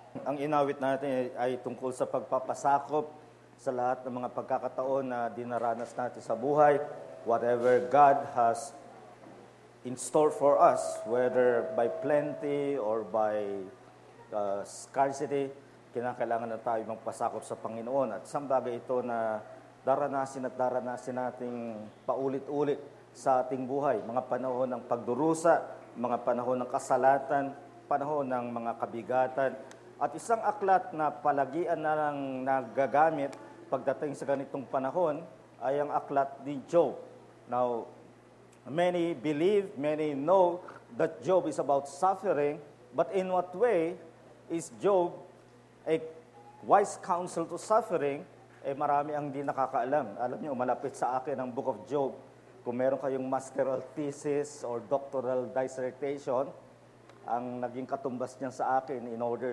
Ang inawit natin ay tungkol sa pagpapasakop sa lahat ng mga pagkakataon na dinaranas natin sa buhay. Whatever God has in store for us, whether by plenty or by scarcity, kinakailangan na tayo magpasakop sa Panginoon. At isang bagay ito na daranasin nating paulit-ulit sa ating buhay. Mga panahon ng pagdurusa, mga panahon ng kasalatan, panahon ng mga kabigatan. At isang aklat na palagian na lang nagagamit pagdating sa ganitong panahon ay ang aklat ni Job. Now, many believe, many know that Job is about suffering, but in what way is Job a wise counsel to suffering? Marami ang di nakakaalam. Alam niyo, malapit sa akin ang Book of Job. Kung meron kayong masteral thesis or doctoral dissertation, ang naging katumbas niya sa akin in order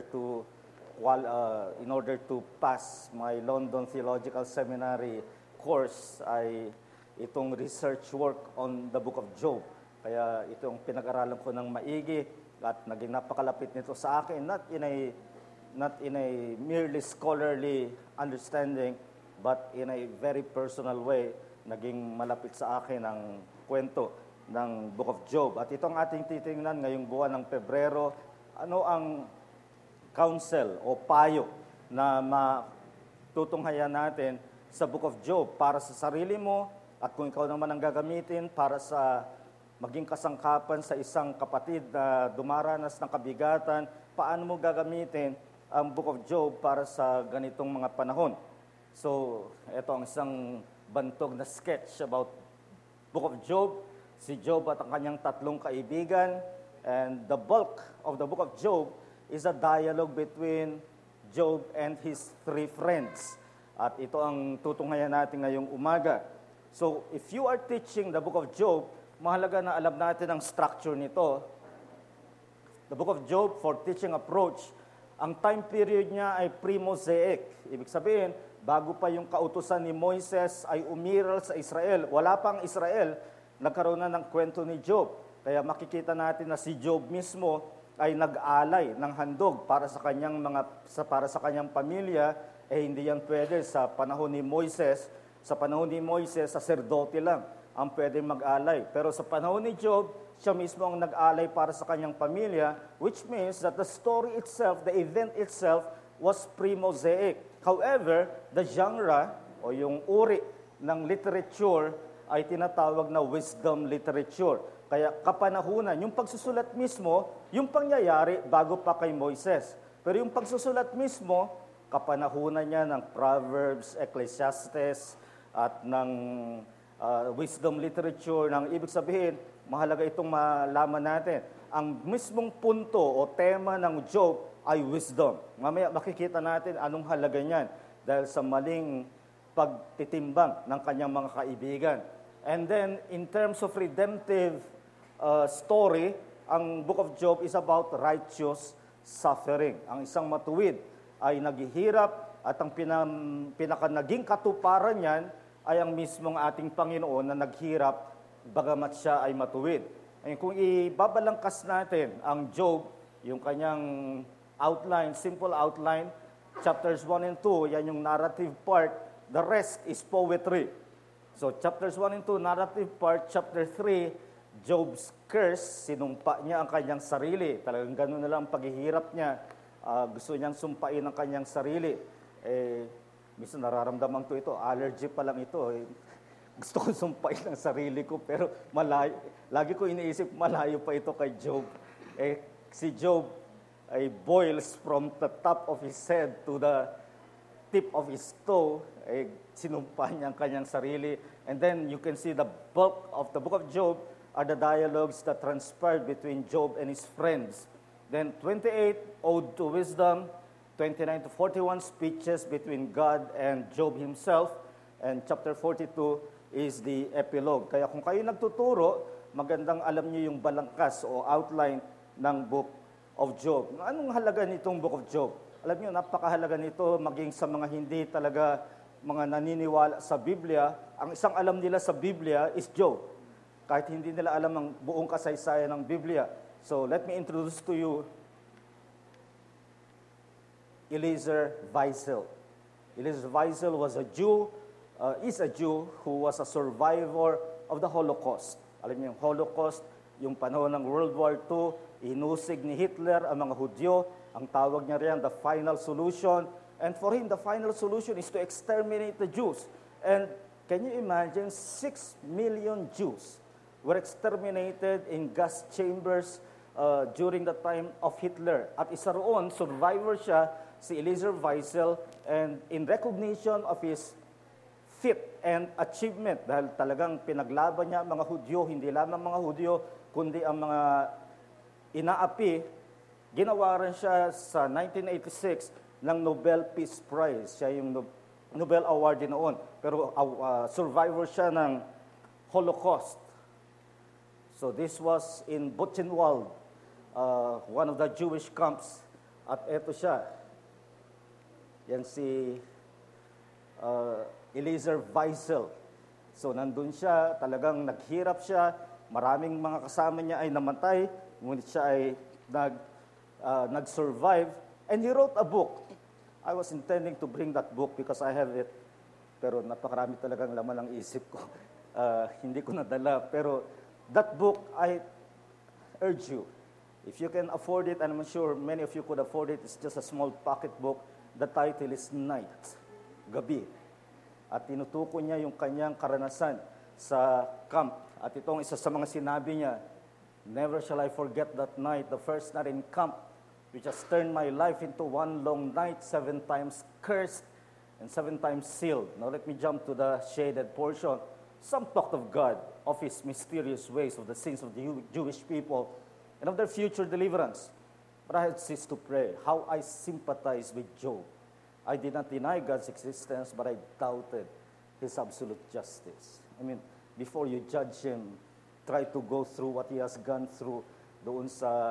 to pass my London Theological Seminary course ay itong research work on the Book of Job. Kaya itong pinag-aralan ko ng maigi at naging napakalapit nito sa akin, not in a merely scholarly understanding, but in a very personal way, naging malapit sa akin ang kwento ng Book of Job. At itong ating titingnan ngayong buwan ng Pebrero, ano ang counsel o payo na matutunghayan natin sa Book of Job para sa sarili mo at kung ikaw naman ang gagamitin para sa maging kasangkapan sa isang kapatid na dumaranas ng kabigatan, paano mo gagamitin ang Book of Job para sa ganitong mga panahon. So, ito ang isang bantog na sketch about Book of Job. Si Job at ang kanyang tatlong kaibigan, and the bulk of the Book of Job is a dialogue between Job and his three friends. At ito ang tutunghayan natin ngayong umaga. So, if you are teaching the Book of Job, mahalaga na alam natin ang structure nito. The Book of Job, for teaching approach, ang time period niya ay pre-Mosaic. Ibig sabihin, bago pa yung kautusan ni Moises ay umiral sa Israel. Wala pang Israel, nagkaroon na ng kwento ni Job. Kaya makikita natin na si Job mismo ay nag-alay ng handog para sa kanyang pamilya. Hindi yan pwede sa panahon ni Moises. Sa panahon ni Moises, saserdote lang ang pwedeng mag-alay. Pero sa panahon ni Job, siya mismo ang nag-alay para sa kanyang pamilya, which means that the story itself, the event itself, was pre-Mosaic. However, the genre o yung uri ng literature ay tinatawag na wisdom literature. Kaya kapanahunan, yung pagsusulat mismo, yung pangyayari bago pa kay Moises. Pero yung pagsusulat mismo, kapanahunan niya ng Proverbs, Ecclesiastes, at ng wisdom literature. Nang ibig sabihin, mahalaga itong malaman natin. Ang mismong punto o tema ng Job ay wisdom. Mamaya makikita natin anong halaga niyan dahil sa maling pagtitimbang ng kanyang mga kaibigan. And then, in terms of redemptive story, ang Book of Job is about righteous suffering. Ang isang matuwid ay naghihirap at ang naging katuparan niyan ay ang mismong ating Panginoon na naghirap bagamat siya ay matuwid. Ay, kung ibabalangkas natin ang Job, yung kanyang outline, simple outline, chapters 1 and 2, yan yung narrative part, the rest is poetry. So chapters 1 and 2, narrative part, chapter 3, Job's curse, sinumpa niya ang kanyang sarili. Talagang gano'n na lang ang paghihirap niya. Gusto niyang sumpain ang kanyang sarili. Minsan nararamdaman ko ito, allergy pa lang ito. Gusto kong sumpain ang sarili ko, pero malayo. Lagi ko iniisip, malayo pa ito kay Job. Si Job ay boils from the top of his head to the tip of his toe. Sinumpa niya ang kanyang sarili. And then you can see the bulk of the Book of Job are the dialogues that transpired between Job and his friends. Then 28, Ode to Wisdom, 29 to 41, speeches between God and Job himself, and chapter 42 is the epilogue. Kaya kung kayo nagtuturo, magandang alam niyo yung balangkas o outline ng Book of Job. Anong halaga nitong Book of Job? Alam niyo, napakahalaga nito maging sa mga hindi talaga mga naniniwala sa Biblia. Ang isang alam nila sa Biblia is Job. Kahit hindi nila alam ang buong kasaysayan ng Biblia. So let me introduce to you Eliezer Wiesel. Eliezer Wiesel was is a Jew who was a survivor of the Holocaust. Alam niyo yung Holocaust, yung panahon ng World War II, inusig ni Hitler ang mga Hudyo. Ang tawag niya riyan, the final solution. And for him, the final solution is to exterminate the Jews. And can you imagine, 6 million Jews were exterminated in gas chambers during the time of Hitler. At isa roon, survivor siya, si Eliezer Wiesel, and in recognition of his feat and achievement, dahil talagang pinaglaban niya ang mga Hudyo, hindi lamang mga Hudyo, kundi ang mga inaapi, ginawa rin siya sa 1986 ng Nobel Peace Prize. Siya yung Nobel Award noon. Pero survivor siya ng Holocaust. So this was in Buchenwald, one of the Jewish camps. At eto siya. Yan si Eliezer Wiesel. So nandun siya, talagang naghirap siya. Maraming mga kasama niya ay namatay, ngunit siya ay nag-survive. And he wrote a book. I was intending to bring that book because I have it. Pero napakarami talagang laman ng isip ko. Hindi ko nadala. Pero that book, I urge you, if you can afford it, and I'm sure many of you could afford it, it's just a small pocket book. The title is Night, Gabi. At tinutuko niya yung kanyang karanasan sa camp. At itong isa sa mga sinabi niya, "Never shall I forget that night, the first night in camp, which has turned my life into one long night, 7 times cursed and 7 times sealed." Now let me jump to the shaded portion. Some talked of God, of His mysterious ways, of the sins of the Jewish people, and of their future deliverance. But I had ceased to pray. How I sympathize with Job. I did not deny God's existence, but I doubted His absolute justice. I mean, before you judge him, try to go through what he has gone through doon sa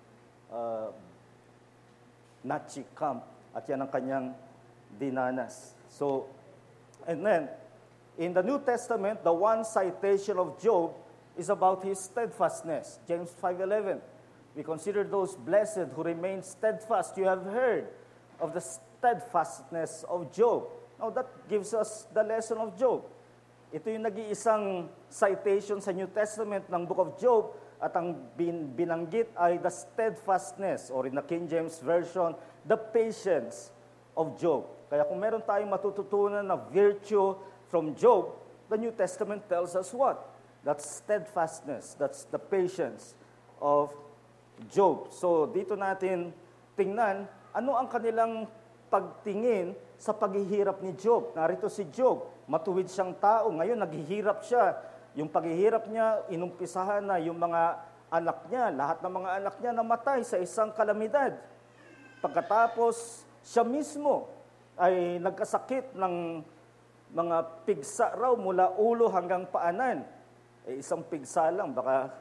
Nazi camp, at yan ang kanyang dinanas. So, and then, in the New Testament, the one citation of Job is about his steadfastness. James 5:11. We consider those blessed who remain steadfast. You have heard of the steadfastness of Job. Now, that gives us the lesson of Job. Ito yung nag-iisang citation sa New Testament ng Book of Job, at ang binanggit ay the steadfastness, or in the King James Version, the patience of Job. Kaya kung meron tayong matututunan na virtue from Job, the New Testament tells us what? That's steadfastness, that's the patience of Job. So dito natin tingnan, ano ang kanilang pagtingin sa paghihirap ni Job. Narito si Job, matuwid siyang tao, ngayon naghihirap siya. Yung paghihirap niya, inumpisahan na yung mga anak niya, lahat ng mga anak niya namatay sa isang kalamidad. Pagkatapos, siya mismo ay nagkasakit ng mga pigsa raw mula ulo hanggang paanan. Isang pigsa lang, baka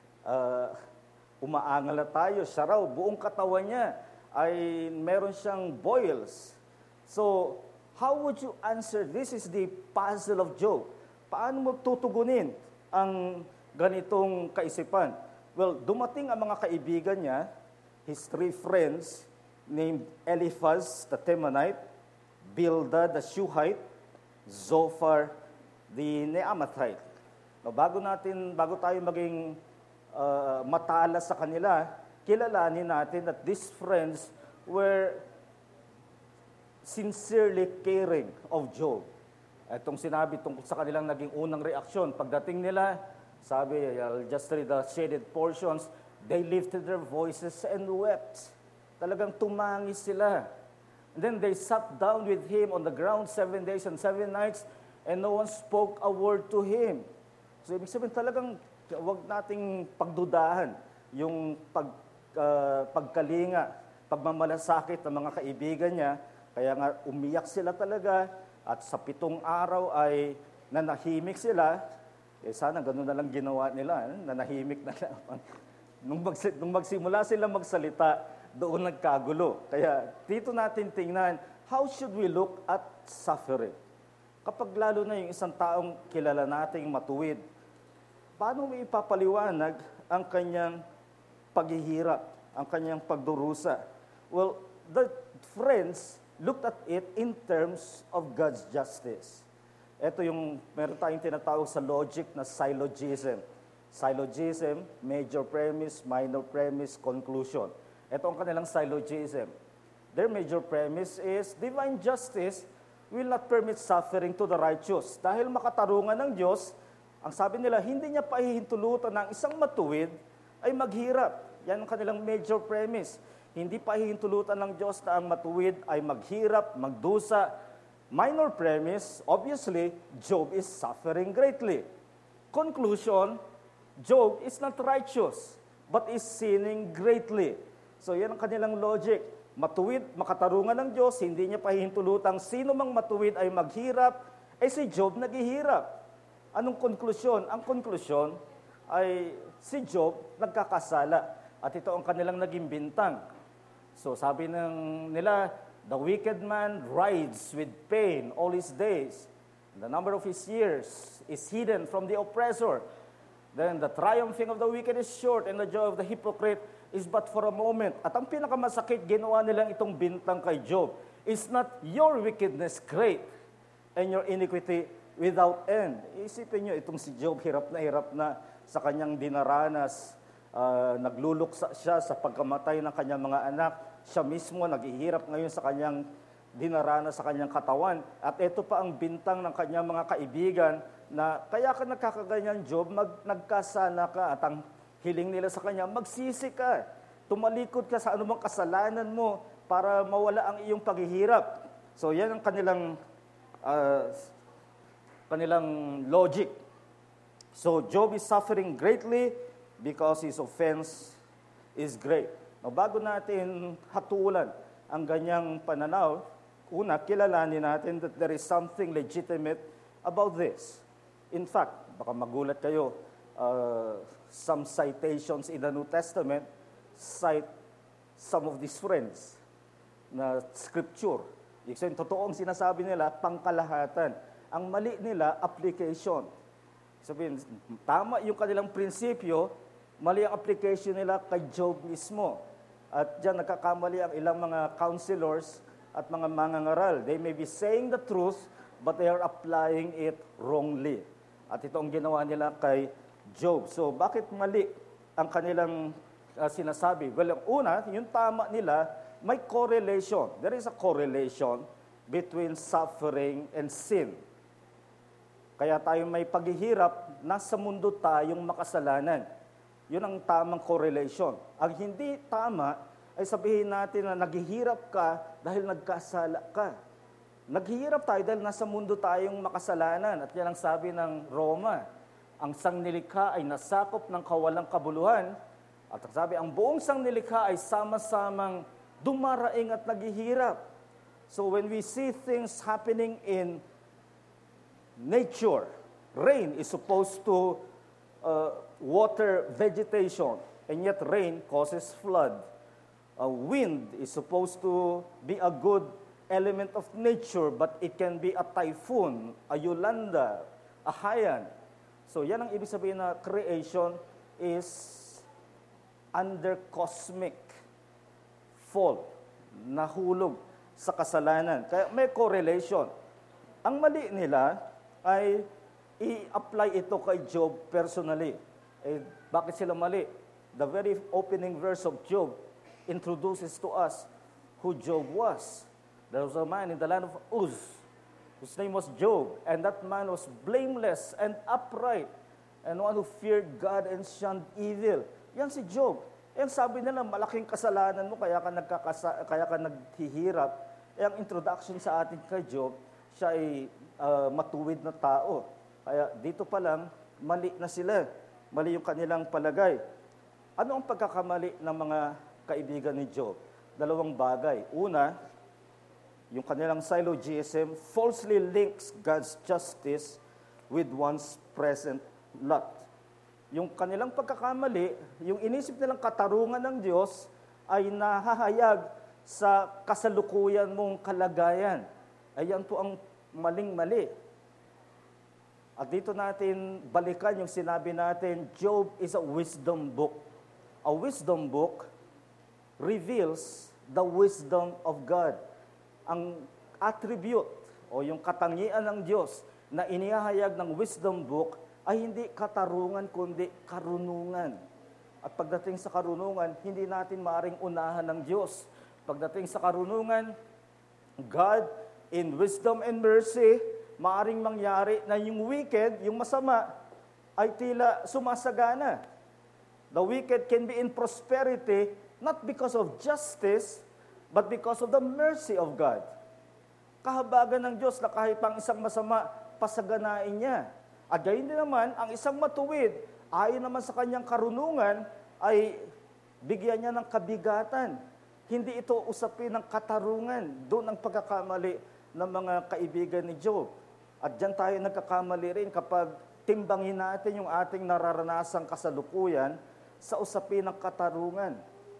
umaangal na tayo. Siya raw, buong katawan niya ay meron siyang boils. So, how would you answer? This is the puzzle of Job. Paano mo tutugunin ang ganitong kaisipan? Well, dumating ang mga kaibigan niya, his 3 friends, named Eliphaz the Temanite, Bildad the Shuhite, Zophar the Naamathite. Now, bago tayo maging matalas sa kanila, kilalanin natin that these friends were sincerely caring of Job. Itong sinabi tungkol sa kanilang naging unang reaksyon. Pagdating nila, sabi, I'll just read the shaded portions, they lifted their voices and wept. Talagang tumangis sila. And then they sat down with him on the ground 7 days and 7 nights, and no one spoke a word to him. So ibig sabihin talagang huwag nating pagdudahan yung pagkalinga, pagmamalasakit ng mga kaibigan niya. Kaya nga umiyak sila talaga, at sa 7 araw ay nanahimik sila. Sana ganun na lang ginawa nila, nanahimik na lang. Nung magsimula sila magsalita, doon nagkagulo. Kaya dito natin tingnan, how should we look at suffering? Kapag lalo na yung isang taong kilala nating matuwid, paano mo ipapaliwanag ang kanyang paghihirap, ang kanyang pagdurusa? Well, the friends looked at it in terms of God's justice. Ito yung meron tayong tinatawag sa logic na syllogism. Syllogism, major premise, minor premise, conclusion. Ito ang kanilang syllogism. Their major premise is divine justice will not permit suffering to the righteous. Dahil makatarungan ng Diyos, ang sabi nila, hindi niya pahihintulutan ng isang matuwid ay maghirap. Yan ang kanilang major premise. Hindi pahihintulutan ng Diyos na ang matuwid ay maghirap, magdusa. Minor premise, obviously, Job is suffering greatly. Conclusion, Job is not righteous, but is sinning greatly. So yan ang kanilang logic. Matuwid, makatarungan ng Diyos, hindi niya pahihintulutang sino mang matuwid ay maghirap, si Job naghihirap. Anong konklusyon? Ang konklusyon ay si Job nagkakasala. At ito ang kanilang naging bintang. So sabi nila, the wicked man rides with pain all his days. The number of his years is hidden from the oppressor. Then the triumphing of the wicked is short, and the joy of the hypocrite is but for a moment. At ang pinakamasakit, ginawa nilang itong bintang kay Job, is not your wickedness great, and your iniquity without end. Isipin nyo, itong si Job, hirap na sa kanyang dinaranas. Nagluluksa siya sa pagkamatay ng kanyang mga anak. Siya mismo naghihirap ngayon sa kanyang dinaranas sa kanyang katawan. At ito pa ang bintang ng kanyang mga kaibigan na kaya ka nagkakaganyan, Job, nagkasala ka. At ang hiling nila sa kanya, magsisi ka. Tumalikod ka sa anumang kasalanan mo para mawala ang iyong paghihirap. So yan ang kanilang logic. So Job is suffering greatly because his offense is great. Now, bago natin hatulan ang ganyang pananaw, una, kilalanin natin that there is something legitimate about this. In fact, baka magulat kayo, some citations in the New Testament cite some of these friends na scripture. Ibig sabihin, totoo ang sinasabi nila, pangkalahatan. Ang mali nila, application. Sabihin, tama yung kanilang prinsipyo, mali ang application nila kay Job mismo. At diyan nagkakamali ang ilang mga counselors at mga mangangaral. They may be saying the truth, but they are applying it wrongly. At ito ang ginawa nila kay Job. So, bakit mali ang kanilang sinasabi? Well, ang una, yung tama nila, may correlation. There is a correlation between suffering and sin. Kaya tayo may paghihirap, nasa mundo tayong makasalanan. Yun ang tamang correlation. Ang hindi tama ay sabihin natin na naghihirap ka dahil nagkasala ka. Naghihirap tayo dahil nasa mundo tayong makasalanan. At yan ang sabi ng Roma. Ang sangnilikha ay nasakop ng kawalang kabuluhan. At ang sabi, ang buong sangnilikha ay sama-samang dumaraing at naghihirap. So when we see things happening in nature, rain is supposed to water vegetation, and yet rain causes flood. Wind is supposed to be a good element of nature, but it can be a typhoon, a Yolanda, a Haiyan. So yan ang ibig sabihin na creation is under cosmic fall, nahulog sa kasalanan. Kaya may correlation. Ang mali nila ay i-apply ito kay Job personally. Bakit sila mali? The very opening verse of Job introduces to us who Job was. There was a man in the land of Uz, whose name was Job, and that man was blameless and upright, and one who feared God and shunned evil. Yan si Job. Yan sabi nila, malaking kasalanan mo, kaya ka naghihirap. Ang introduction sa atin kay Job, siya ay matuwid na tao. Kaya dito pa lang, mali na sila. Mali yung kanilang palagay. Ano ang pagkakamali ng mga kaibigan ni Job? Dalawang bagay. Una, yung kanilang syllogism falsely links God's justice with one's present lot. Yung kanilang pagkakamali, yung inisip nilang katarungan ng Diyos ay nahahayag sa kasalukuyan mong kalagayan. Ayan po ang maling-mali. At dito natin balikan yung sinabi natin, Job is a wisdom book. A wisdom book reveals the wisdom of God. Ang attribute o yung katangian ng Diyos na inihahayag ng wisdom book ay hindi katarungan kundi karunungan. At pagdating sa karunungan, hindi natin maaring unahan ng Diyos. Pagdating sa karunungan, God, in wisdom and mercy, maaring mangyari na yung wicked, yung masama, ay tila sumasagana. The wicked can be in prosperity not because of justice, but because of the mercy of God. Kahabagan ng Diyos na kahit pang isang masama, pasaganain niya. At gayon din naman, ang isang matuwid, ayon naman sa kanyang karunungan, ay bigyan niya ng kabigatan. Hindi ito usapin ng katarungan. Doon ang pagkakamali ng mga kaibigan ni Job. At diyan tayo nagkakamali rin kapag timbangin natin yung ating nararanasang kasalukuyan sa usapin ng katarungan.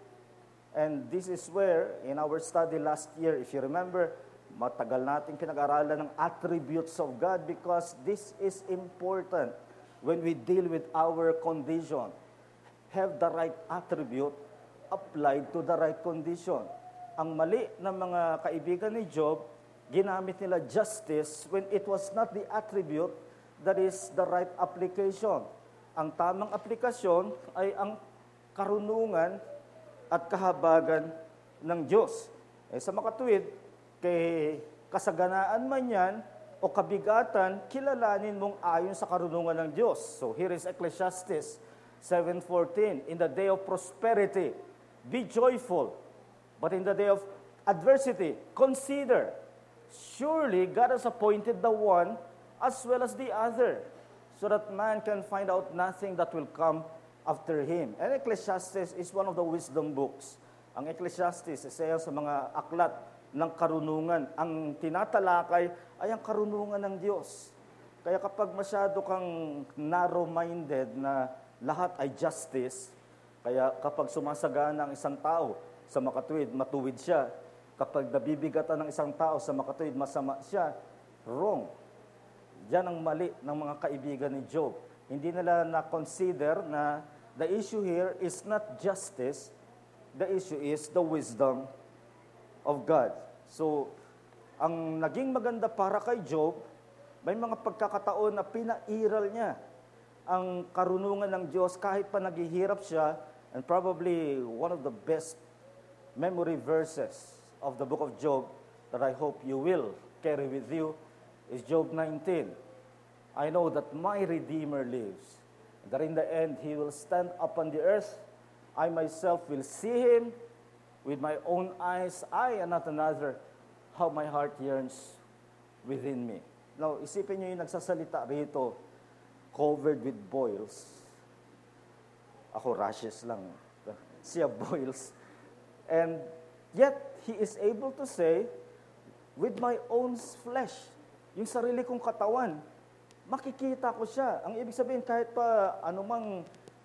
And this is where, in our study last year, if you remember, matagal nating pinag-aralan ng attributes of God because this is important when we deal with our condition. Have the right attribute applied to the right condition. Ang mali ng mga kaibigan ni Job, ginamit nila justice when it was not the attribute that is the right application. Ang tamang aplikasyon ay ang karunungan at kahabagan ng Diyos. Sa makatuwid, kay kasaganaan man yan o kabigatan, kilalanin mong ayon sa karunungan ng Diyos. So here is Ecclesiastes 7:14. In the day of prosperity, be joyful. But in the day of adversity, consider. Surely God has appointed the one as well as the other, so that man can find out nothing that will come after him. And Ecclesiastes is one of the wisdom books. Ang Ecclesiastes, isa sa mga aklat ng karunungan. Ang tinatalakay ay ang karunungan ng Diyos. Kaya kapag masyado kang narrow-minded na lahat ay justice, kaya kapag sumasagana ang isang tao sa makatuwid, matuwid siya. Kapag nabibigatan ng isang tao sa makatuwid, masama siya, wrong. Diyan ang mali ng mga kaibigan ni Job. Hindi nila na-consider na the issue here is not justice, the issue is the wisdom of God. So, ang naging maganda para kay Job, may mga pagkakataon na pinairal niya ang karunungan ng Diyos kahit pa naghihirap siya, and probably one of the best memory verses of the book of Job that I hope you will carry with you is Job 19. I know that my Redeemer lives, that in the end He will stand upon the earth. I myself will see Him with my own eyes, I and not another, how my heart yearns within me. Now, isipin niyo yung nagsasalita rito, covered with boils. Ako rashes lang. Siya boils. And yet, he is able to say, with my own flesh, yung sarili kong katawan, makikita ko siya. Ang ibig sabihin, kahit pa anumang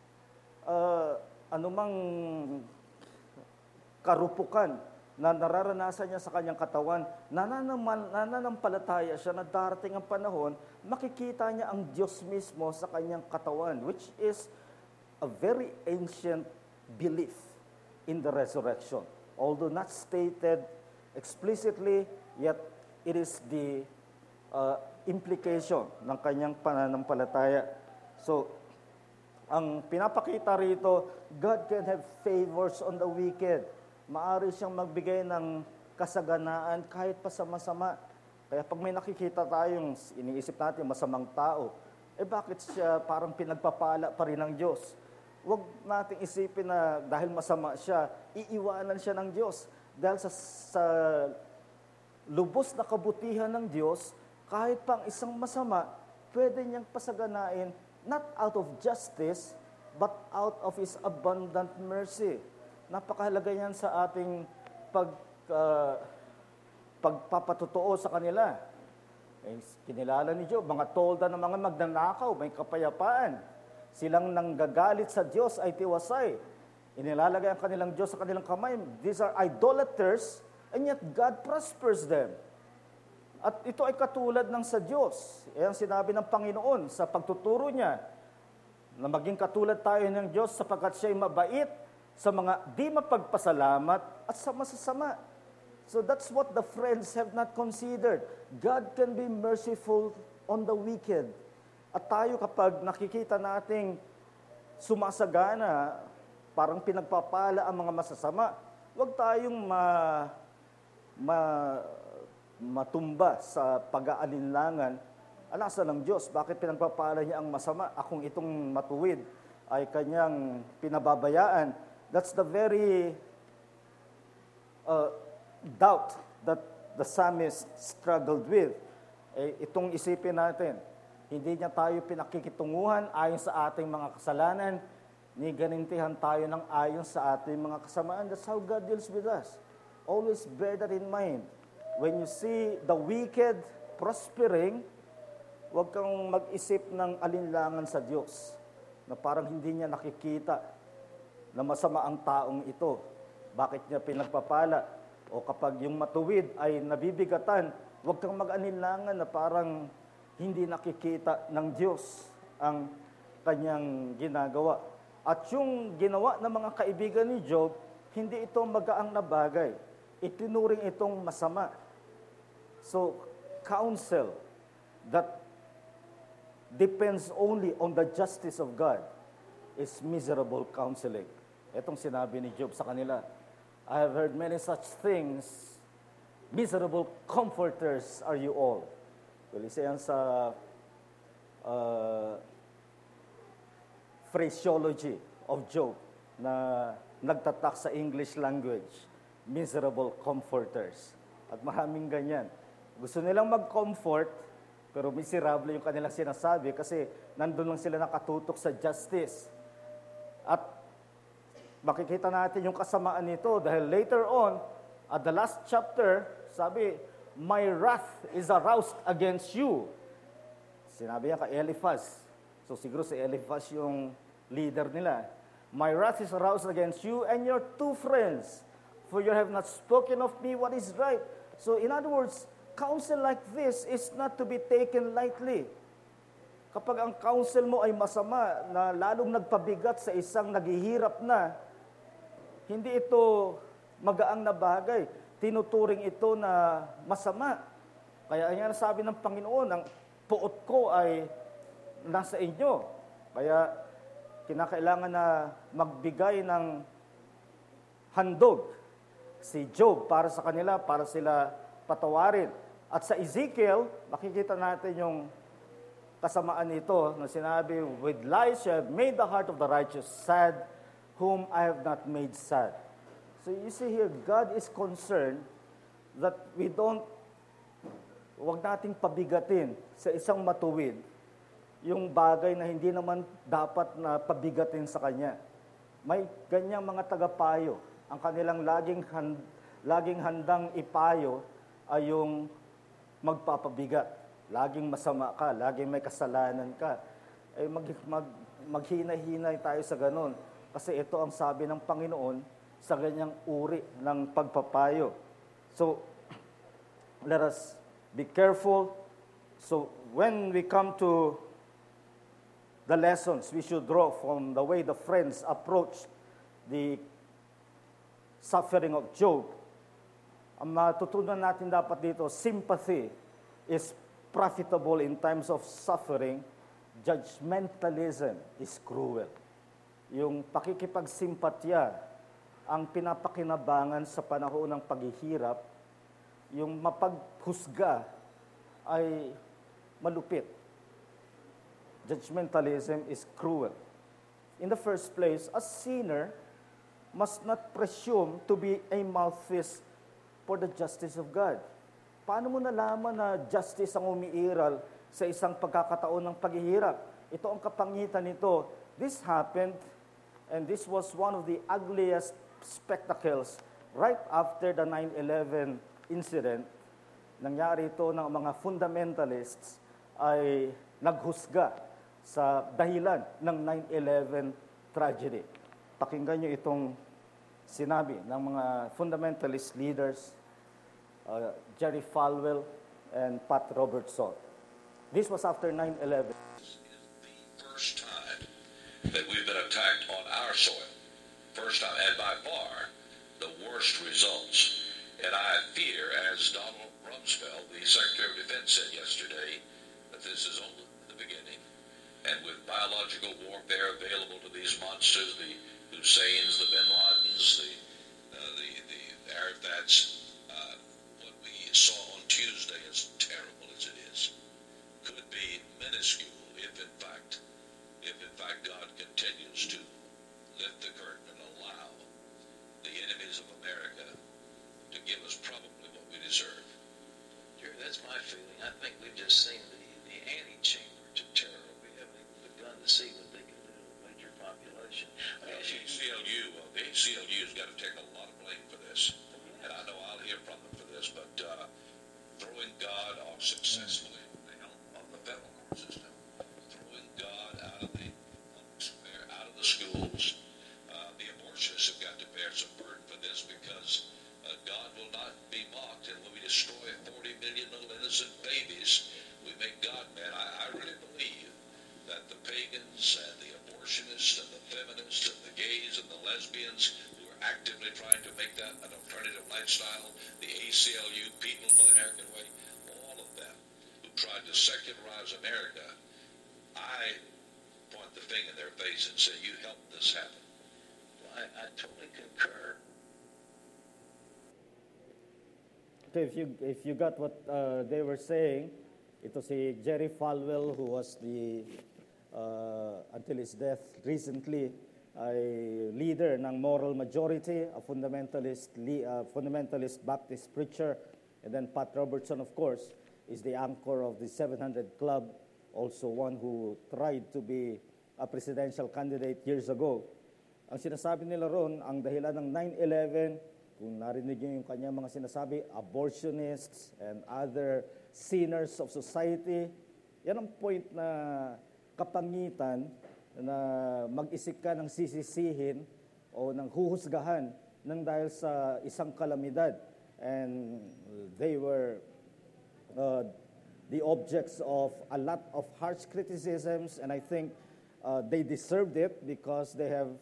karupukan na nararanasan niya sa kanyang katawan, nananampalataya siya na darating ang panahon, makikita niya ang Diyos mismo sa kanyang katawan, which is a very ancient belief in the resurrection. Although not stated explicitly, yet it is the implication ng kanyang pananampalataya. So, ang pinapakita rito, God can have favors on the wicked. Maari siyang magbigay ng kasaganaan kahit pa sa masama. Kaya pag may nakikita tayong iniisip natin masamang tao, bakit siya parang pinagpapala pa rin ng Diyos? Huwag nating isipin na dahil masama siya, iiwanan siya ng Diyos. Dahil sa lubos na kabutihan ng Diyos, kahit pang isang masama, pwede niyang pasaganain not out of justice, but out of His abundant mercy. Napakahalaga yan sa ating pagpapatotoo sa kanila. Kinilala ni Job, mga tolda ng mga magnanakaw, may kapayapaan. Silang nanggagalit sa Diyos ay tiwasay. Inilalagay ang kanilang Diyos sa kanilang kamay. These are idolaters, and yet God prospers them. At ito ay katulad ng sa Diyos. Yan sinabi ng Panginoon sa pagtuturo niya na maging katulad tayo ng Diyos sapagkat siya'y mabait sa mga di mapagpasalamat at sa masasama. So that's what the friends have not considered. God can be merciful on the wicked. At tayo kapag nakikita nating sumasagana, parang pinagpapala ang mga masasama, huwag tayong matumba sa pag-aalinlangan. Alasa ng Diyos, bakit pinagpapala niya ang masama? Akong itong matuwid ay kanyang pinababayaan. That's the very doubt that the psalmist struggled with. Itong isipin natin, hindi niya tayo pinakikitunguhan ayon sa ating mga kasalanan, ni ganintihan tayo ng ayon sa ating mga kasamaan. That's how God deals with us. Always bear that in mind. When you see the wicked prospering, huwag kang mag-isip ng alinlangan sa Diyos na parang hindi niya nakikita na masama ang taong ito. Bakit niya pinagpapala? O kapag yung matuwid ay nabibigatan, huwag kang mag-alinlangan na parang hindi nakikita ng Diyos ang kanyang ginagawa. At yung ginawa ng mga kaibigan ni Job, hindi ito magaang na bagay. Itinuring itong masama. So, counsel that depends only on the justice of God is miserable counseling. Itong sinabi ni Job sa kanila, I have heard many such things. Miserable comforters are you all. Well, isa yan sa phraseology of Job na nagtatak sa English language. Miserable comforters. At maraming ganyan. Gusto nilang mag-comfort, pero miserable yung kanilang sinasabi kasi nandun lang sila nakatutok sa justice. At makikita natin yung kasamaan nito dahil later on, at the last chapter, sabi, my wrath is aroused against you. Sinabi niya kay Eliphaz. So siguro si Eliphaz yung leader nila. My wrath is aroused against you and your two friends, for you have not spoken of me what is right. So in other words, counsel like this is not to be taken lightly. Kapag ang counsel mo ay masama na lalong nagpabigat sa isang naghihirap na, hindi ito magaang na bagay. Tinuturing ito na masama. Kaya yan sabi ng Panginoon, ang puot ko ay nasa inyo. Kaya kinakailangan na magbigay ng handog si Job para sa kanila, para sila patawarin. At sa Ezekiel, makikita natin yung kasamaan nito na sinabi, with lies you have made the heart of the righteous sad, whom I have not made sad. So you see here, God is concerned that huwag nating pabigatin sa isang matuwid yung bagay na hindi naman dapat na pabigatin sa Kanya. May ganyang mga tagapayo. Ang kanilang laging handang ipayo ay yung magpapabigat. Laging masama ka, laging may kasalanan ka. Ay maghina-hinay tayo sa ganun. Kasi ito ang sabi ng Panginoon sa ganyang uri ng pagpapayo. So, let us be careful. So, when we come to the lessons we should draw from the way the friends approached the suffering of Job, ang matutunan natin dapat dito, sympathy is profitable in times of suffering. Judgmentalism is cruel. Yung pakikipagsimpatya ang pinapakinabangan sa panahon ng paghihirap, yung mapaghusga ay malupit. Judgmentalism is cruel. In the first place, a sinner must not presume to be a mouthpiece for the justice of God. Paano mo nalaman na justice ang umiiral sa isang pagkakataon ng paghihirap? Ito ang kapangitan nito. This happened, and this was one of the ugliest spectacles right after the 9/11 incident. Nangyari ito ng mga fundamentalists ay naghusga sa dahilan ng 9/11 tragedy. Pakinggan nyo itong sinabi ng mga fundamentalist leaders, Jerry Falwell and Pat Robertson. This was after 9/11. This is the first time that we've been attacked on our soil. First first time, and by far the worst results. And I fear, as Donald Rumsfeld, the Secretary of Defense, said yesterday, that this is only the beginning. And with biological warfare available to these monsters, the Husseins, the Bin Ladens, the Arafats, what we saw on Tuesday, as terrible as it is, could be minuscule if in fact God continues to lift the curtain and allow the enemies of America to give us probably what we deserve. Jerry, that's my feeling. I think we've just seen the antechamber to terror. We haven't even begun to see what they can do to a major population. The ACLU's got to take a lot of blame for this. And I know I'll hear from them for this, but throwing God off successfully on the help of the federal court system, throwing God out of the schools, the abortionists have got to bear some burden for this, because God will not be mocked, and when we destroy 40 million little innocent babies, we make God mad. I really believe that the pagans and the abortionists and the feminists and the gays and the lesbians who are actively trying to make that an alternative lifestyle, the ACLU, People for the American Way, all of them who tried to secularize America, I point the finger in their face and say, you helped this happen. Well, I totally concur. Okay, if you got what they were saying, ito si Jerry Falwell, who was until his death recently, ay leader ng Moral Majority, a fundamentalist Baptist preacher, and then Pat Robertson, of course, is the anchor of the 700 Club, also one who tried to be a presidential candidate years ago. Ang sinasabi nila ron, ang dahilan ng 9/11, kung narinig niyo yung kanyang mga sinasabi, abortionists and other sinners of society, yan ang point na kapangitan na mag-isip ka ng sisisihin o ng huhusgahan ng dahil sa isang kalamidad. And they were the objects of a lot of harsh criticisms, and I think they deserved it because they have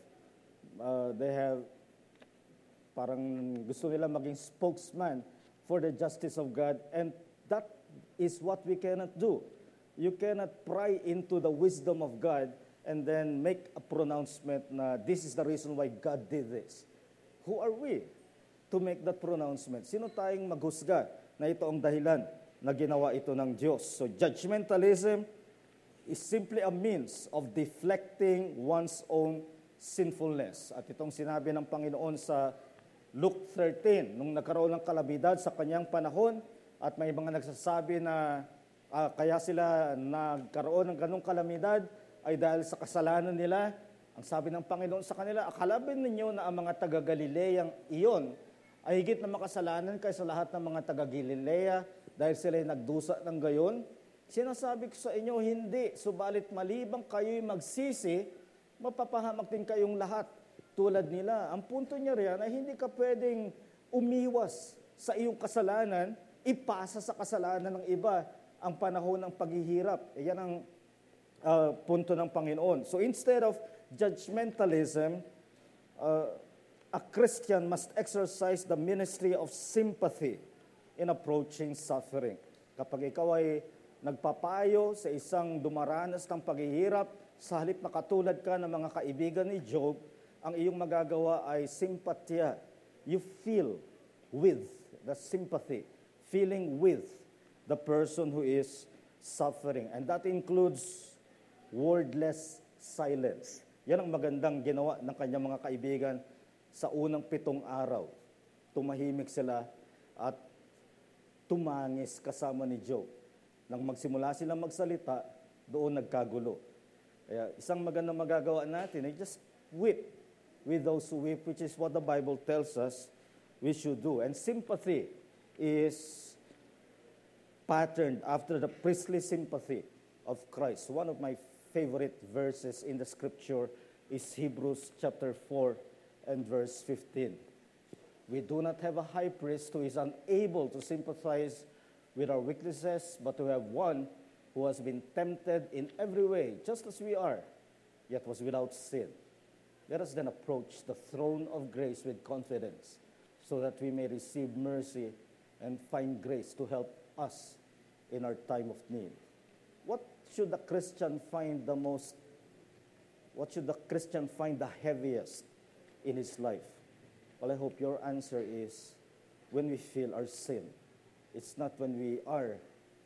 parang gusto nila maging spokesman for the justice of God, and that is what we cannot do. You cannot pry into the wisdom of God and then make a pronouncement na this is the reason why God did this. Who are we to make that pronouncement? Sino tayong maghusga na ito ang dahilan na ginawa ito ng Diyos? So judgmentalism is simply a means of deflecting one's own sinfulness. At itong sinabi ng Panginoon sa Luke 13, nung nagkaroon ng kalamidad sa kanyang panahon, at may mga nagsasabi na kaya sila nagkaroon ng ganong kalamidad ay dahil sa kasalanan nila. Ang sabi ng Panginoon sa kanila, akala ba ninyo na ang mga taga-Galileang iyon ay higit na makasalanan kaysa lahat ng mga taga-Galilea dahil sila ay nagdusa ng gayon? Sinasabi ko sa inyo, hindi. Subalit malibang kayo'y magsisi, mapapahamak din kayong lahat tulad nila. Ang punto niya riyan ay hindi ka pwedeng umiwas sa iyong kasalanan, ipasa sa kasalanan ng iba ang panahon ng paghihirap. Yan ang punto ng Panginoon. So instead of judgmentalism, a Christian must exercise the ministry of sympathy in approaching suffering. Kapag ikaw ay nagpapayo sa isang dumaranas ng paghihirap, sa halip na katulad ka ng mga kaibigan ni Job, ang iyong magagawa ay simpatya. You feel with the sympathy, feeling with the person who is suffering. And that includes wordless silence. Yan ang magandang ginawa ng kanyang mga kaibigan sa unang 7 araw. Tumahimik sila at tumangis kasama ni Job. Nang magsimula silang magsalita, doon nagkagulo. Kaya isang magandang magagawa natin ay just weep with those who weep, which is what the Bible tells us we should do. And sympathy is patterned after the priestly sympathy of Christ. One of my favorite verses in the scripture is Hebrews chapter 4 and verse 15. We do not have a high priest who is unable to sympathize with our weaknesses, but we have one who has been tempted in every way, just as we are, yet was without sin. let us then approach the throne of grace with confidence so that we may receive mercy and find grace to help us in our time of need. What should the Christian find the most, what should the Christian find the heaviest in his life? Well, I hope your answer is when we feel our sin. It's not when we are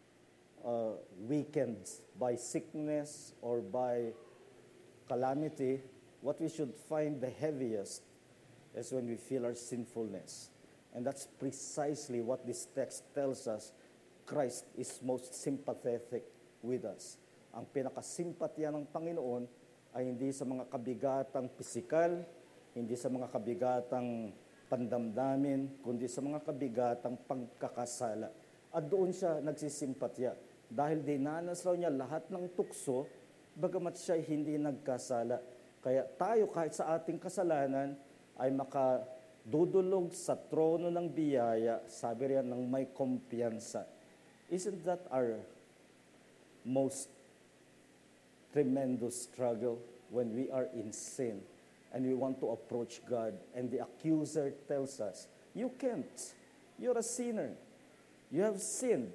weakened by sickness or by calamity. What we should find the heaviest is when we feel our sinfulness. And that's precisely what this text tells us. Christ is most sympathetic with us. Ang pinakasimpatya ng Panginoon ay hindi sa mga kabigatang pisikal, hindi sa mga kabigatang pandamdamin, kundi sa mga kabigatang pagkakasala. At doon siya nagsisimpatya. Dahil dinanas raw niya lahat ng tukso, bagamat siya hindi nagkasala. Kaya tayo kahit sa ating kasalanan ay makadudulog sa trono ng biyaya, sabi riyan ng may kumpiyansa. Isn't that our most tremendous struggle when we are in sin and we want to approach God and the accuser tells us, you can't. You're a sinner. You have sinned.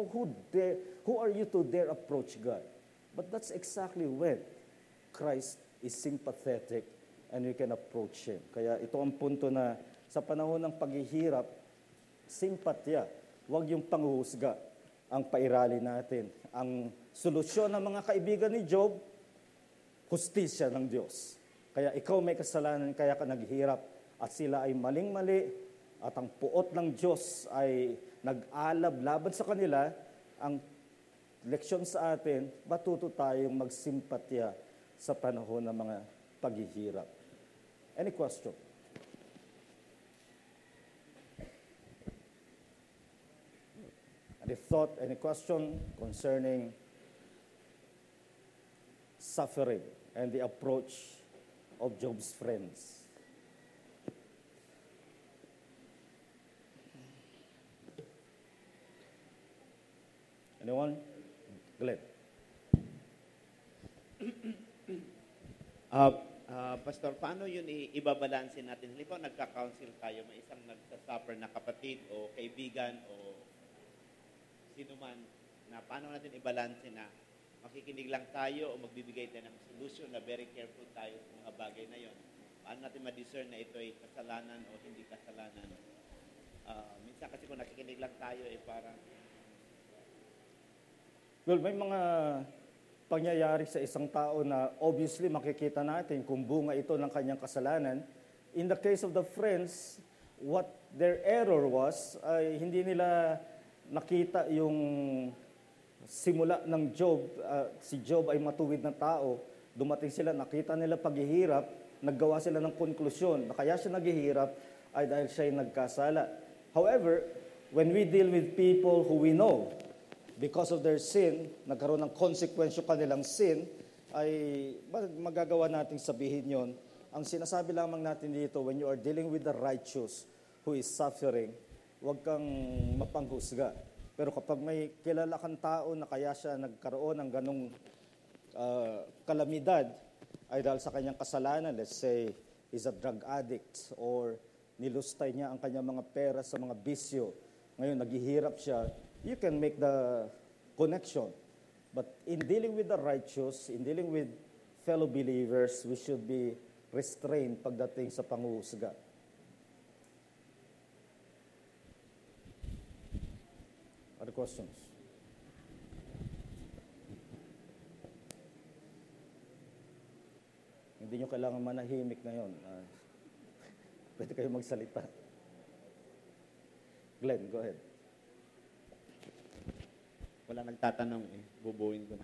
Who are you to dare approach God? But that's exactly when Christ is sympathetic and we can approach Him. Kaya ito ang punto na sa panahon ng paghihirap, simpatya, huwag yung panghuhusga ang pairali natin. Ang solusyon ng mga kaibigan ni Job, hustisya ng Diyos. Kaya ikaw may kasalanan, kaya ka naghihirap at sila ay maling-mali at ang puot ng Diyos ay nag-alab laban sa kanila. Ang leksyon sa atin, matuto tayong magsimpatya sa panahon ng mga paghihirap. Any question? Any thought, any question concerning suffering and the approach of Job's friends? Anyone? Glenn. Pastor, paano yun ibabalansin natin? Halimbawa, nagka-counsel tayo, may isang nagsasuffer na kapatid o kaibigan o sino man, na paano natin ibalansin na makikinig lang tayo o magbibigay tayo ng solution na very careful tayo sa mga bagay na yon. Paano natin ma-discern na ito ay kasalanan o hindi kasalanan? Minsan kasi kung nakikinig lang tayo, parang well, may mga pangyayari sa isang tao na obviously makikita natin kung bunga ito ng kanyang kasalanan. In the case of the friends, what their error was, ay hindi nila nakita yung simula ng Job. Si Job ay matuwid na tao. Dumating sila, nakita nila paghihirap, naggawa sila ng konklusyon na kaya siya naghihirap ay dahil siya ay nagkasala. However, when we deal with people who we know, because of their sin, nagkaroon ng konsekwensyo kanilang sin, ay magagawa nating sabihin yon. Ang sinasabi lamang natin dito, when you are dealing with the righteous who is suffering, huwag kang mapanghusga. Pero kapag may kilala kang tao na kaya siya nagkaroon ng ganong kalamidad, ay dahil sa kanyang kasalanan, let's say, he's a drug addict, or nilustay niya ang kanyang mga pera sa mga bisyo, ngayon naghihirap siya, you can make the connection. But in dealing with the righteous, in dealing with fellow believers, we should be restrained pagdating sa panghuhusga. Other questions? Hindi nyo kailangan manahimik na yun. Pwede kayo magsalita. Glenn, go ahead. wala nagtatanong bubuin ko na.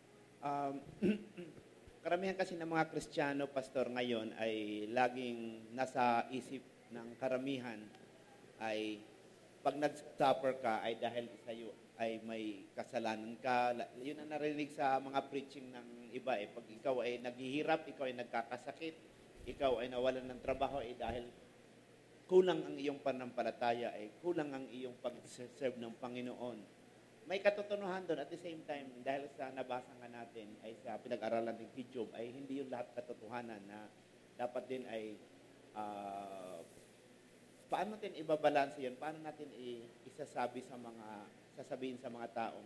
Karamihan kasi ng mga Kristiyano, Pastor, ngayon ay laging nasa isip ng karamihan ay pag nag-suffer ka ay dahil sa'yo ay may kasalanan ka. Yun ang narinig sa mga preaching ng iba. Pag ikaw ay naghihirap, ikaw ay nagkakasakit, ikaw ay nawalan ng trabaho ay dahil kulang ang iyong pananampalataya, ay kulang ang iyong pag-serve ng Panginoon. May katotohanan doon. At the same time, dahil sa nabasa nga natin, ay sa pinag-aralan ng Job, ay hindi yung lahat katotohanan na dapat din ay paano natin ibabalanse yun? Paano natin sasabihin sa mga taong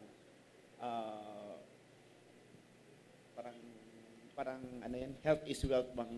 parang ano yan, health is wealth bang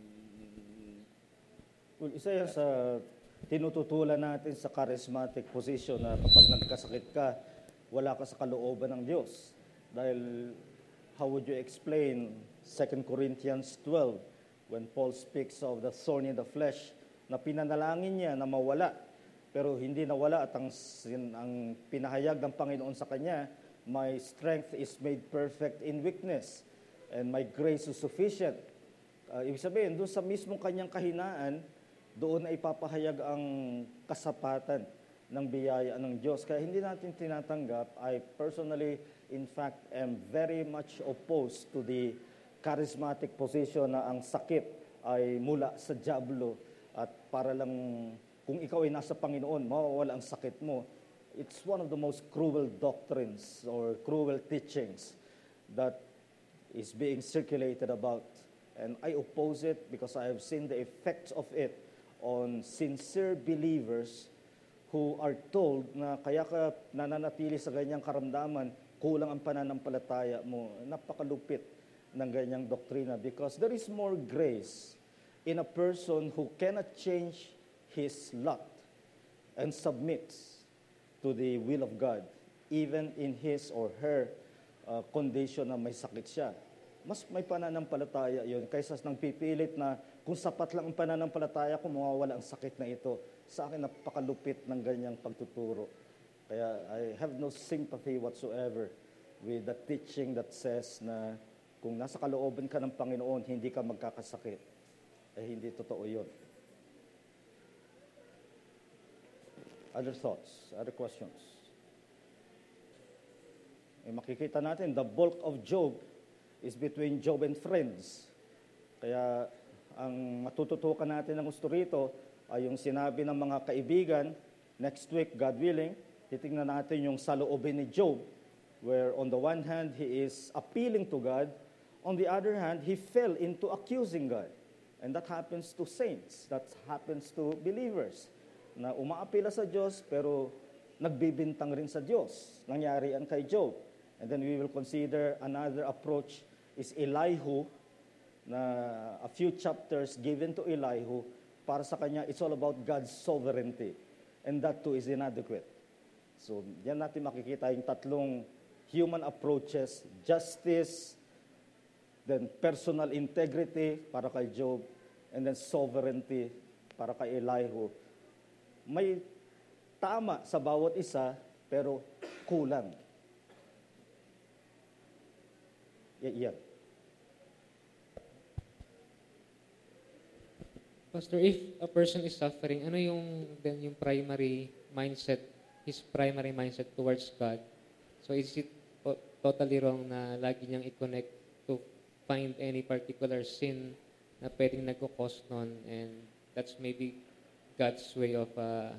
Well, isa yan sa tinututulan natin sa charismatic position na kapag nagkasakit ka, wala ka sa kalooban ng Diyos. Dahil, how would you explain 2 Corinthians 12 when Paul speaks of the thorn in the flesh na pinanalangin niya na mawala, pero hindi nawala at ang pinahayag ng Panginoon sa kanya, my strength is made perfect in weakness and my grace is sufficient. Ibig sabihin, doon sa mismong kanyang kahinaan, doon ay ipapahayag ang kasapatan ng biyaya ng Diyos. Kaya hindi natin tinatanggap. I personally, in fact, am very much opposed to the charismatic position na ang sakit ay mula sa dyablo at para lang kung ikaw ay nasa Panginoon, mawawala ang sakit mo. It's one of the most cruel doctrines or cruel teachings that is being circulated about. And I oppose it because I have seen the effects of it on sincere believers who are told na kaya ka nananatili sa ganyang karamdaman, kulang ang pananampalataya mo. Napakalupit ng ganyang doktrina because there is more grace in a person who cannot change his lot and submits to the will of God, even in his or her condition na may sakit siya. Mas may pananampalataya yun kaysa nang pipilit na kung sapat lang ang pananampalataya ko, mawawala ang sakit na ito. Sa akin, napakalupit ng ganyang pagtuturo. Kaya I have no sympathy whatsoever with the teaching that says na kung nasa kalooban ka ng Panginoon, hindi ka magkakasakit. Hindi totoo yun. Other thoughts? Other questions? Makikita natin, the bulk of Job is between Job and friends. Kaya ang matututukan natin ng gusto rito ay yung sinabi ng mga kaibigan, next week, God willing, titingnan natin yung saloobin ni Job, where on the one hand, he is appealing to God, on the other hand, he fell into accusing God. And that happens to saints, that happens to believers, na umaapila sa Diyos, pero nagbibintang rin sa Diyos. Nangyari yan kay Job. And then we will consider another approach is Elihu, na a few chapters given to Elihu, para sa kanya, it's all about God's sovereignty. And that too is inadequate. So, yan natin makikita yung tatlong human approaches, justice, then personal integrity para kay Job, and then sovereignty para kay Elihu. May tama sa bawat isa, pero kulang. Yan. Pastor, if a person is suffering, ano yung primary mindset, his primary mindset towards God? So is it totally wrong na lagi niyang i-connect to find any particular sin na pwedeng nagkukos nun, and that's maybe God's way of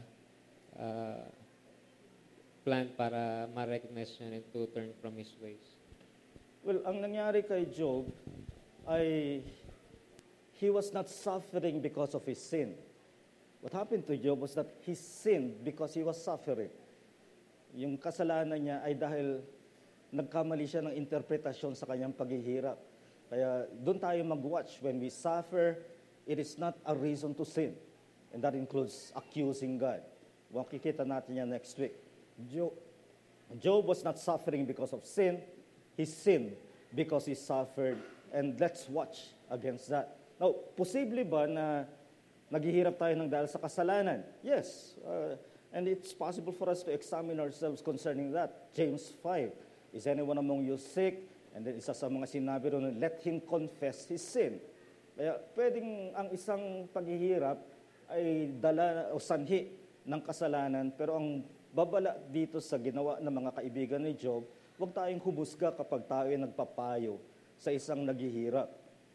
plan para ma-recognize niya and to turn from His ways? Well, ang nangyari kay Job ay he was not suffering because of his sin. What happened to Job was that he sinned because he was suffering. Yung kasalanan niya ay dahil nagkamali siya ng interpretasyon sa kanyang paghihirap. Kaya doon tayo mag-watch. When we suffer, it is not a reason to sin. And that includes accusing God. Makikita natin yan next week. Job was not suffering because of sin. He sinned because he suffered. And let's watch against that. Now, posible ba na naghihirap tayo ng dahil sa kasalanan? Yes. And it's possible for us to examine ourselves concerning that. James 5, is anyone among you sick? And then isa sa mga sinabi ron, let him confess his sin. Kaya pwedeng ang isang paghihirap ay dala o sanhi ng kasalanan, pero ang babala dito sa ginawa ng mga kaibigan ni Job, huwag tayong hubusga kapag tayo ay nagpapayo sa isang naghihirap.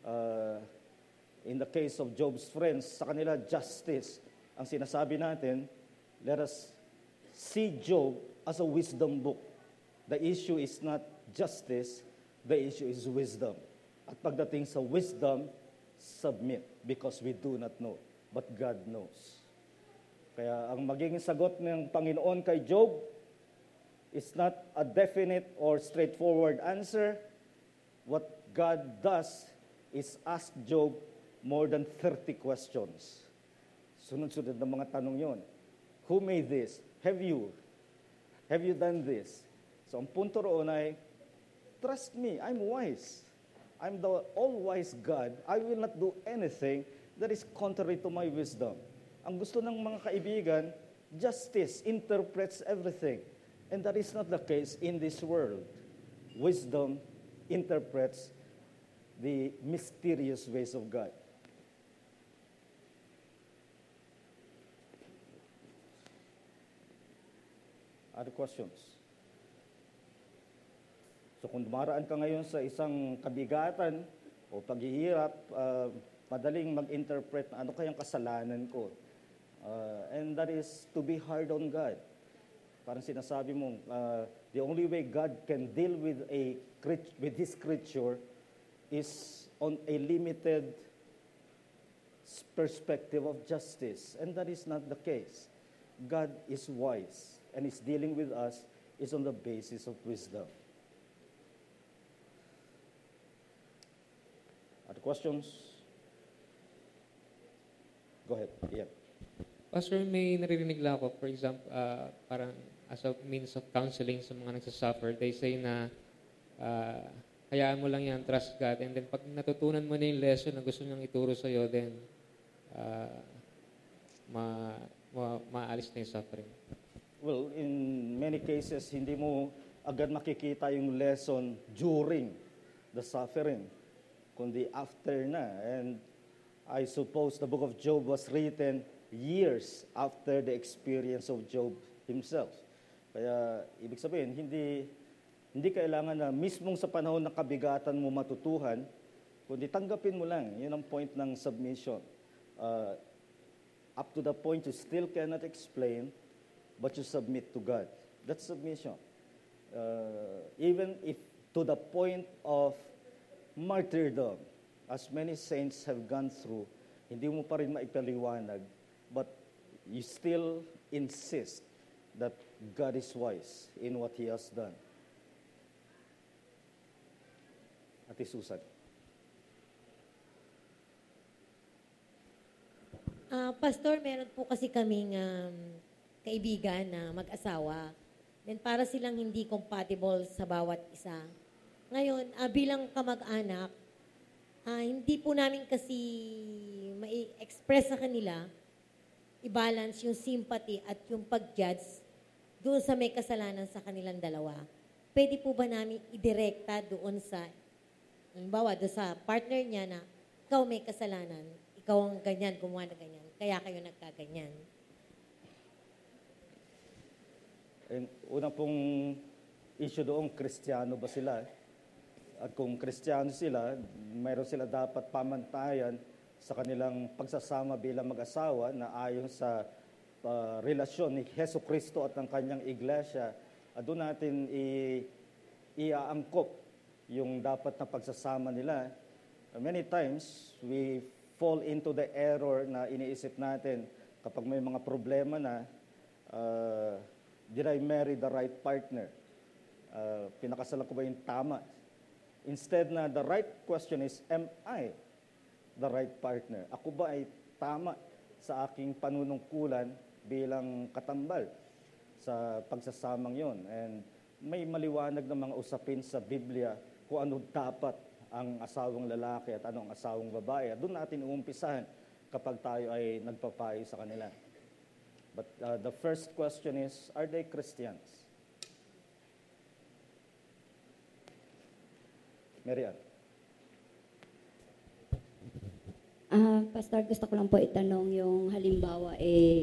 In the case of Job's friends, sa kanila, justice. Ang sinasabi natin, let us see Job as a wisdom book. The issue is not justice, the issue is wisdom. At pagdating sa wisdom, submit because we do not know, but God knows. Kaya ang magiging sagot ng Panginoon kay Job is not a definite or straightforward answer. What God does is ask Job more than 30 questions. Sunod-sunod na mga tanong yon. Who made this? Have you? Have you done this? So ang punto roon ay, trust me, I'm wise. I'm the all-wise God. I will not do anything that is contrary to my wisdom. Ang gusto ng mga kaibigan, justice interprets everything. And that is not the case in this world. Wisdom interprets the mysterious ways of God. Other questions? So kung dumaraan ka ngayon sa isang kabigatan o paghihirap, madaling mag-interpret na ano kayang kasalanan ko. And that is to be hard on God. Parang sinasabi mo, the only way God can deal with His creature is on a limited perspective of justice. And that is not the case. God is wise, and His dealing with us is on the basis of wisdom. Other questions? Go ahead. Yeah. Pastor, may naririnig lang ako, for example, parang as a means of counseling sa mga nagsasuffer, they say na hayaan mo lang yan, trust God, and then pag natutunan mo na yung lesson na gusto niyang ituro sa'yo, then maalis na yung suffering. Well, in many cases, hindi mo agad makikita yung lesson during the suffering, kundi after na. And I suppose the book of Job was written years after the experience of Job himself. Kaya, ibig sabihin, hindi kailangan na mismong sa panahon ng kabigatan mo matutuhan, kundi tanggapin mo lang. Yun ang point ng submission. Up to the point you still cannot explain, but you submit to God. That's submission. Even if to the point of martyrdom, as many saints have gone through, hindi mo pa rin maipaliwanag, but you still insist that God is wise in what He has done. Ate Susan. Pastor, meron po kasi kaming kaibigan na mag-asawa. Then para silang hindi compatible sa bawat isa. Ngayon, bilang kamag-anak, hindi po namin kasi mai-express sa kanila, i-balance yung sympathy at yung pag-judge doon sa may kasalanan sa kanilang dalawa. Pwede po ba namin idirekta doon sa, halimbawa, doon sa partner niya na ikaw may kasalanan, ikaw ang ganyan, gumawa na ganyan, kaya kayo nagkaganyan. And una pong issue doon, Kristiyano ba sila? At kung Kristiyano sila, mayroon sila dapat pamantayan sa kanilang pagsasama bilang mag-asawa na ayon sa relasyon ni Hesus Kristo at ng kanyang iglesia. Doon natin iaangkop yung dapat na pagsasama nila. Many times, we fall into the error na iniisip natin kapag may mga problema na, did I marry the right partner? Pinakasalan ko ba yung tama? Instead na the right question is, am I the right partner? Ako ba ay tama sa aking panunungkulan bilang katambal sa pagsasamang yon? And may maliwanag na mga usapin sa Biblia kung ano dapat ang asawang lalaki at anong asawang babae. At doon natin uumpisahan kapag tayo ay nagpapayo sa kanila. But the first question is, are they Christians? Marian. Pastor, gusto ko lang po itanong yung halimbawa,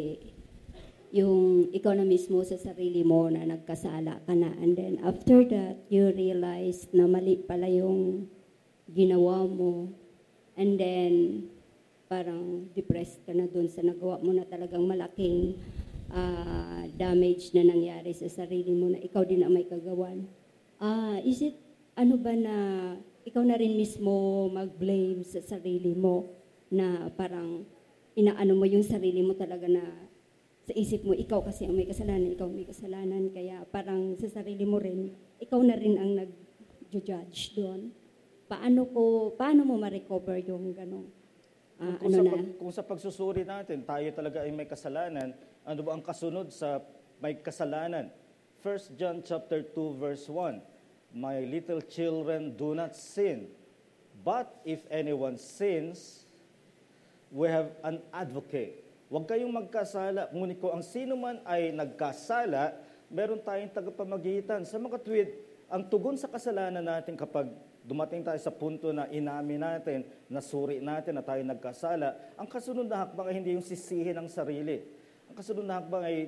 yung ikaw na mismo sa sarili mo na nagkasala ka na, and then after that, you realize na mali pala yung ginawa mo, and then parang depressed ka na dun sa nagawa mo na talagang malaking damage na nangyari sa sarili mo na ikaw din ang may kagawan. Is it ano ba na ikaw na rin mismo mag-blame sa sarili mo na parang inaano mo yung sarili mo talaga na sa isip mo, ikaw kasi ang may kasalanan, ikaw may kasalanan. Kaya parang sa sarili mo rin, ikaw na rin ang nag-judge doon. Paano mo ma-recover yung gano'ng Kung sa pagsusuri natin, tayo talaga ay may kasalanan, ano ba ang kasunod sa may kasalanan? 1 John chapter 2 verse 1, My little children, do not sin. But if anyone sins, we have an advocate. Huwag kayong magkasala. Ngunit kung ang sino man ay nagkasala, meron tayong tagapamagitan. Sa mga tweet, ang tugon sa kasalanan natin kapag dumating tayo sa punto na inamin natin, nasuri natin na tayo nagkasala, ang kasunod na hakbang ay hindi yung sisihin ng sarili. Ang kasunod na hakbang ay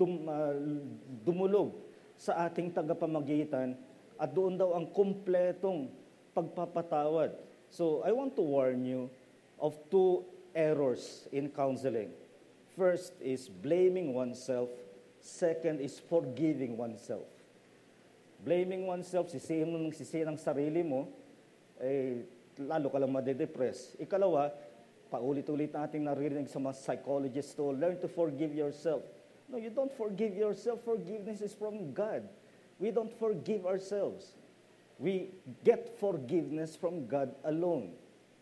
dumulog sa ating tagapamagitan at doon daw ang kumpletong pagpapatawad. So, I want to warn you of two errors in counseling. First is blaming oneself. Second is forgiving oneself. Blaming oneself, sisihin mo ng sisihin ng sarili mo, lalo ka lang madedepress. Ikalawa, paulit-ulit nating naririnig sa mga psychologists to learn to forgive yourself. No, you don't forgive yourself. Forgiveness is from God. We don't forgive ourselves. We get forgiveness from God alone.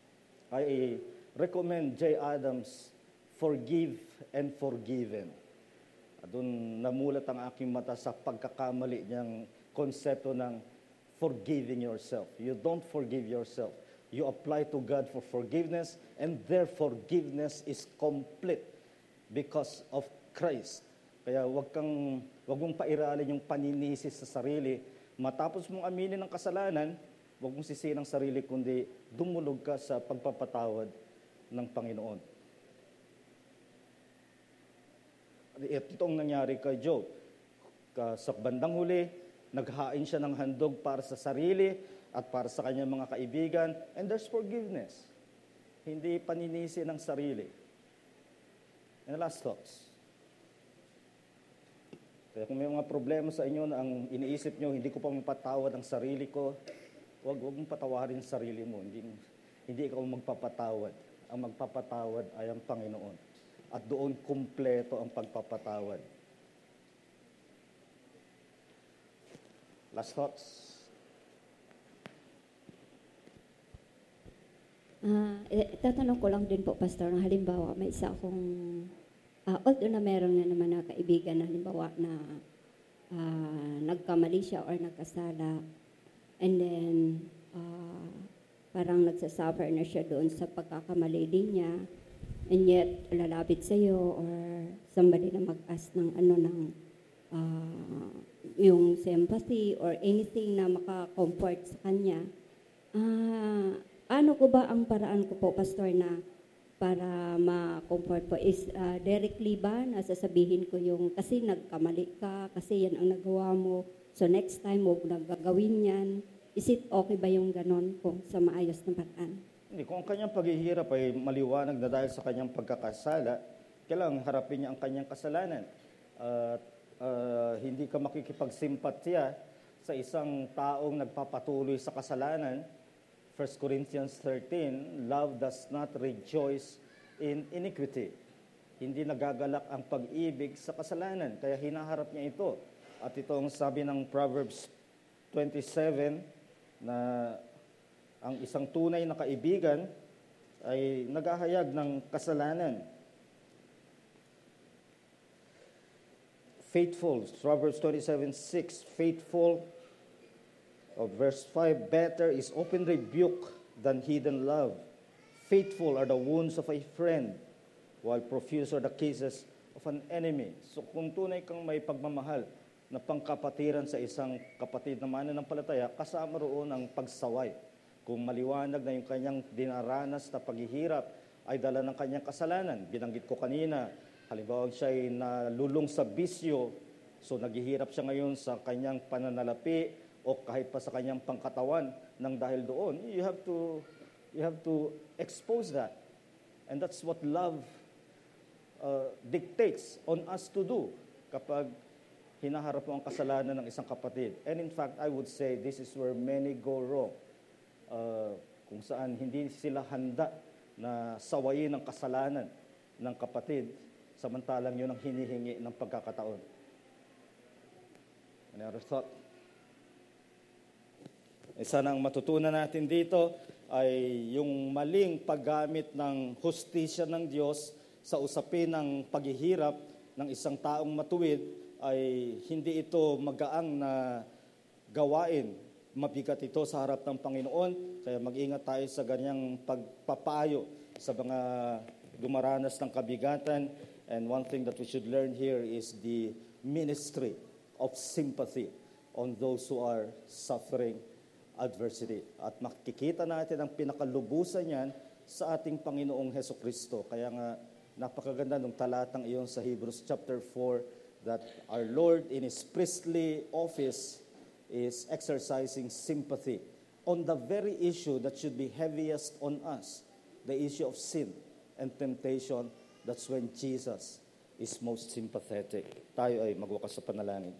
I recommend J. Adams, Forgive and Forgiven. Doon namulat ang aking mata sa pagkakamali niyang konsepto ng forgiving yourself. You don't forgive yourself. You apply to God for forgiveness, and their forgiveness is complete because of Christ. Kaya wag mong pairalin yung paninisi sa sarili. Matapos mong aminin ang kasalanan, wag mong sisihin ang sarili, kundi dumulog ka sa pagpapatawad ng Panginoon. Ito ang nangyari kay Job. Sa bandang huli, naghain siya ng handog para sa sarili at para sa kanyang mga kaibigan, and there's forgiveness. Hindi paninisi ng sarili. And last thoughts. Kaya kung may mga problema sa inyo na ang iniisip nyo, hindi ko pa mapatawad ang sarili ko, huwag mong patawarin ang sarili mo. Hindi ikaw magpapatawad. Ang magpapatawad ay ang Panginoon. At doon kumpleto ang pagpapatawad. Last thoughts? Tatanong ko lang din po, Pastor, na halimbawa, may isa akong, although na meron na naman na kaibigan na halimbawa na nagkamali siya or nagkasala, and then parang nagsasuffer na siya doon sa pagkakamali din niya, and yet lalapit sa iyo or somebody na mag-ask ng yung sympathy or anything na maka-comfort sa kanya. Ano ko ba ang paraan ko po, Pastor, na para ma-comfort po? Is directly ba na sasabihin ko yung kasi nagkamali ka, kasi yan ang nagawa mo, so next time huwag nang gagawin yan? Is it okay ba yung ganon po sa maayos na paraan? Hindi, kung ang kanyang paghihirap ay maliwanag na dahil sa kanyang pagkakasala, kailangan harapin niya ang kanyang kasalanan. Hindi ka makikipagsimpatya sa isang taong nagpapatuloy sa kasalanan. 1 Corinthians 13, love does not rejoice in iniquity. Hindi nagagalak ang pag-ibig sa kasalanan, kaya hinaharap niya ito. At ito ang sabi ng Proverbs 27, na ang isang tunay na kaibigan ay naghahayag ng kasalanan. Faithful, Proverbs 27:6, faithful, verse 5, better is open rebuke than hidden love. Faithful are the wounds of a friend, while profuse are the kisses of an enemy. So kung tunay kang may pagmamahal na pangkapatiran sa isang kapatid na mananampalataya, kasama roon ang pagsaway. Kung maliwanag na yung kanyang dinaranas na paghihirap ay dala ng kanyang kasalanan. Binanggit ko kanina, halimbawa siya ay nalulong sa bisyo, so naghihirap siya ngayon sa kanyang pananalapi o kahit pa sa kanyang pangkatawan nang dahil doon, you have to expose that. And that's what love dictates on us to do kapag hinaharap mo ang kasalanan ng isang kapatid. And in fact, I would say this is where many go wrong. kung saan hindi sila handa na sawayin ang kasalanan ng kapatid, samantalang yun ang hinihingi ng pagkakataon. Any other thought? Isa ang matutunan natin dito ay yung maling paggamit ng hustisya ng Diyos sa usapin ng paghihirap ng isang taong matuwid ay hindi ito magaang na gawain. Mabigat ito sa harap ng Panginoon, kaya mag-ingat tayo sa ganyang pagpapayo sa mga dumaranas ng kabigatan. And one thing that we should learn here is the ministry of sympathy on those who are suffering adversity. At makikita natin ang pinakalubusan niyan sa ating Panginoong Hesukristo. Kaya nga, napakaganda ng talatang iyon sa Hebrews chapter 4 that our Lord in His priestly office is exercising sympathy on the very issue that should be heaviest on us, the issue of sin and temptation. That's when Jesus is most sympathetic. Tayo ay magwakas sa panalangin.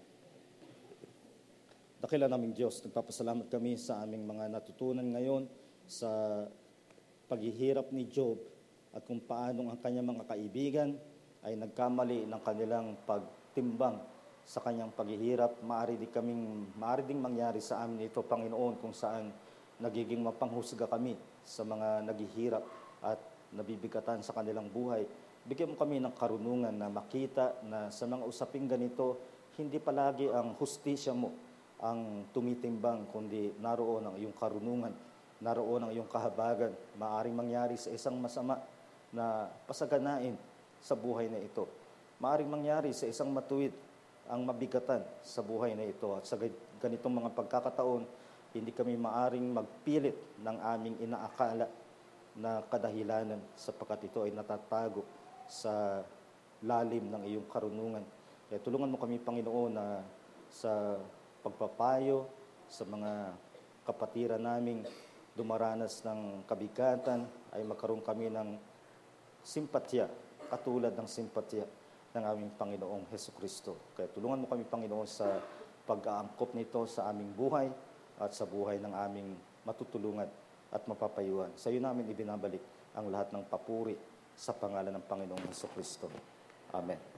Dakila naming Diyos, nagpapasalamat kami sa aming mga natutunan ngayon sa paghihirap ni Job at kung paanong ang kanyang mga kaibigan ay nagkamali ng kanilang pagtimbang sa kanyang paghihirap. Maaari ding mangyari sa amin ito, Panginoon, kung saan nagiging mapanghusga kami sa mga naghihirap at nabibigatan sa kanilang buhay. Bigyan mo kami ng karunungan na makita na sa mga usaping ganito, hindi palagi ang hustisya mo ang tumitimbang, kundi naroon ang iyong karunungan, naroon ang iyong kahabagan. Maaring mangyari sa isang masama na pasaganain sa buhay na ito. Maaring mangyari sa isang matuwid ang mabigatan sa buhay na ito. At sa ganitong mga pagkakataon, hindi kami maaring magpilit ng aming inaakala na kadahilanan sapagkat ito ay natatago sa lalim ng iyong karunungan. Kaya tulungan mo kami, Panginoon, na sa pagpapayo sa mga kapatiran naming dumaranas ng kabigatan ay magkaroon kami ng simpatya, katulad ng simpatya ng aming Panginoong Hesukristo. Kaya tulungan mo kami, Panginoon, sa pag-aangkop nito sa aming buhay at sa buhay ng aming matutulungan at mapapayuhan. Sa iyo namin ibinabalik ang lahat ng papuri sa pangalan ng Panginoong Hesukristo. Amen.